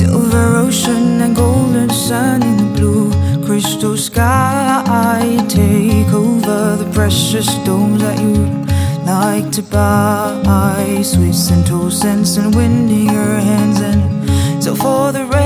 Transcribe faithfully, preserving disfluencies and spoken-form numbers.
Silver ocean and golden sun in the blue crystal sky. Take over the precious stones that you'd like to buy. Sweets and toast and wind in your hands, and so for the rest